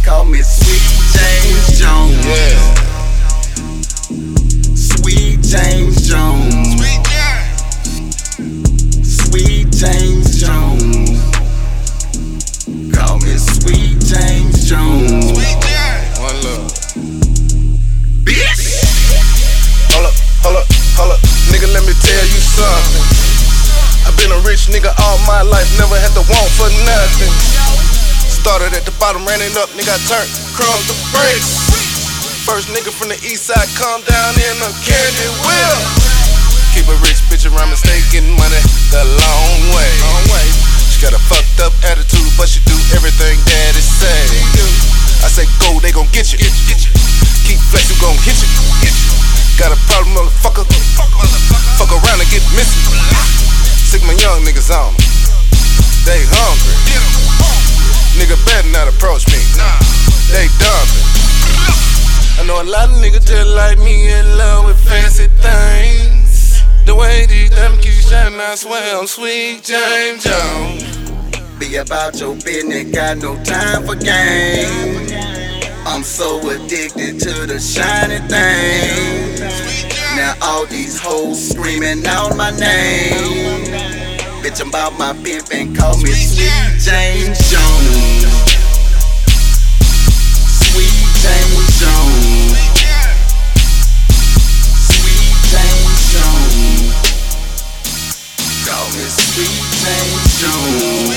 call me Sweet James Jones. Yeah. Sweet James Jones. Sweet James Jones. Call me Sweet James Jones. One love. Bitch. Hold up. Nigga, let me tell you something. I've been a rich nigga all my life, never had to want for nothing. Started at the bottom, ran it up, nigga, I turned crumbs to bricks. First nigga from the east side, come down in a candy wheel. Keep a rich bitch around me, stay getting money the long way. She got a fucked up attitude, but she do everything daddy say. I say go, they gon' get you. Keep flex, you gon' hit you. Got a problem, motherfucker. Fuck around and get missing. Sick my young niggas on me. They hungry. Nigga better not approach me. They dumping. I know a lot of niggas just like me in love with fancy things. The way these diamonds keep shining, I swear I'm Sweet James Jones. Be about your business, got no time for games. I'm so addicted to the shiny thing. Now all these hoes screaming out my name. Bitch, I'm about my pimp and call me Sweet James Jones. Sweet James Jones. Sweet James Jones. Call me Sweet James Jones.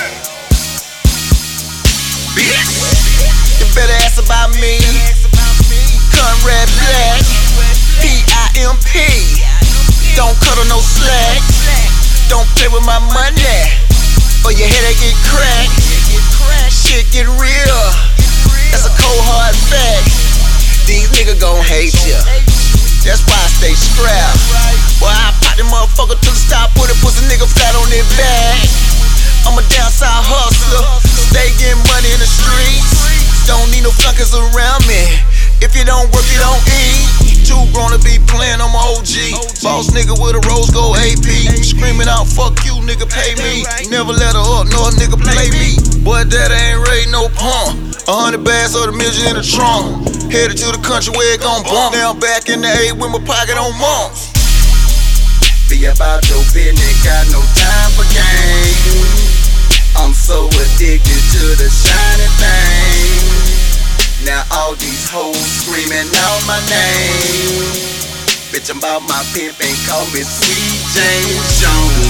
Bitch, you better ask about me. Conrad Black, PIMP. Don't cut on no slack. Don't play with my money, or your headache get cracked. Shit get real. That's a cold hard fact. These niggas gon' hate ya. That's why I stay strapped. Boy, I pop them motherfucker to the stop, put a pussy nigga flat on their back. I'm a downside hustler, stay getting money in the streets. Don't need no flunkers around me. If you don't work, you don't eat. Too grown to be playing, I'm a OG. Boss nigga with a rose gold AP. Screaming out, fuck you, nigga, pay me. Never let her up, no nigga play me. Boy, that ain't raid no pump. 100 bags or the million in the trunk. Headed to the country where it gon' bump. Now I'm back in the A with my pocket on months. Be about your business, got no time for games. I'm so addicted to the shiny thing. Now all these hoes screaming out my name. Bitch, I'm about my pimp and call me Sweet James Jones.